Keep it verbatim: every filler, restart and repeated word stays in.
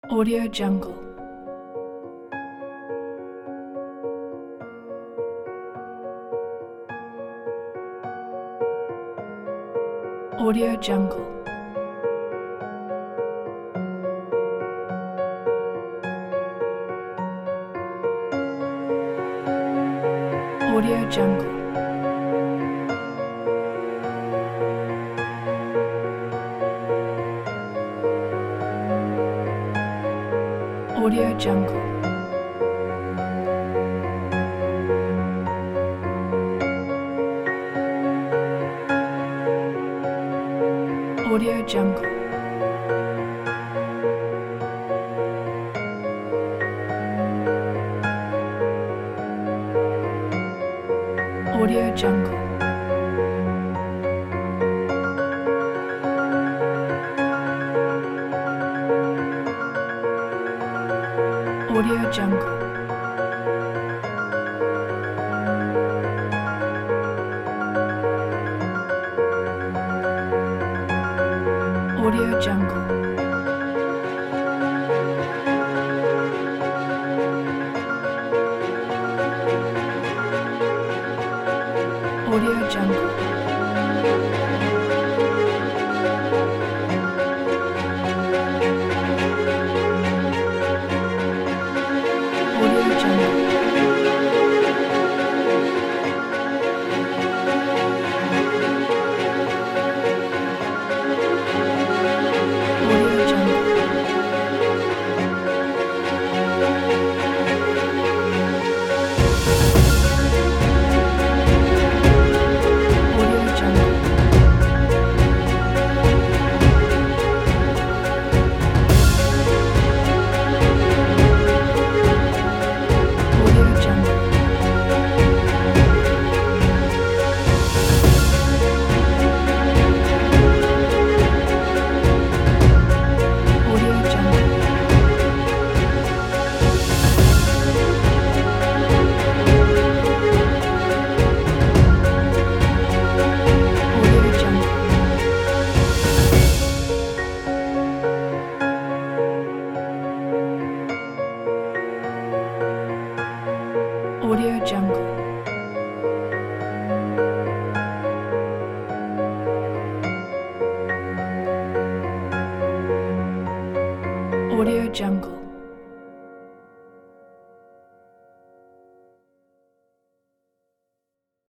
Audio Jungle. Audio Jungle. Audio Jungle. Audio Jungle. Audio Jungle. Audio Jungle. Audio Jungle. Audio Jungle. Audio Jungle. Audio Jungle. Audio Jungle. Audio Jungle. Audio Jungle. Audio Jungle. Audio Jungle. Audio Jungle. Audio Jungle.